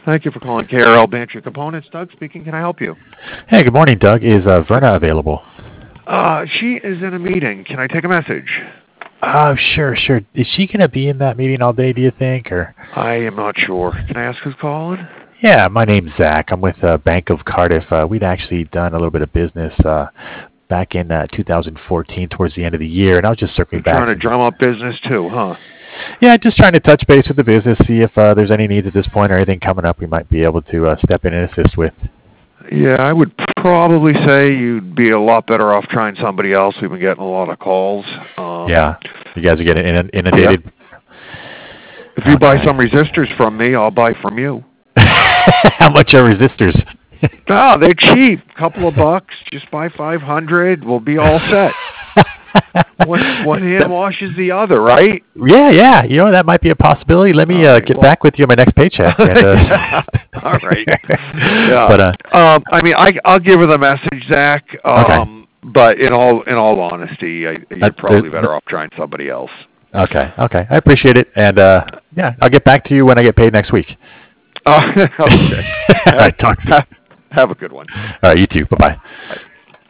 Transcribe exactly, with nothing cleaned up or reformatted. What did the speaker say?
Thank you for calling K R L Bantry Components. Doug speaking. Can I help you? Hey, good morning, Doug. Is uh, Verna available? Uh, she is in a meeting. Can I take a message? Oh, sure, sure. Is she going to be in that meeting all day, do you think? Or I am not sure. Can I ask who's calling? Yeah, my name's Zach. I'm with uh, Bank of Cardiff. Uh, we'd actually done a little bit of business uh, back in uh, two thousand fourteen towards the end of the year, and I was just circling You're back. trying to drum up business too, huh? Yeah, just trying to touch base with the business, see if uh, there's any needs at this point or anything coming up we might be able to uh, step in and assist with. Yeah, I would probably say you'd be a lot better off trying somebody else. We've been getting a lot of calls. Um, Yeah, you guys are getting inundated. Yep. If you buy some resistors from me, I'll buy from you. How much are resistors? No, they're cheap. Couple of bucks. Just buy five hundred. We'll be all set. one, one hand washes the other, right? Yeah, yeah. You know, that might be a possibility. Let me uh, right, get well, back with you on my next paycheck. And, uh, all right. Yeah. But, uh, um, I mean, I, I'll give her the message, Zach. Um, okay. But in all in all honesty, I, you're That's, probably uh, better off trying somebody else. Okay, okay. I appreciate it. And, uh, yeah, I'll get back to you when I get paid next week. Uh, okay. All right, talk. have, have a good one. All right, you too. Bye-bye. Bye.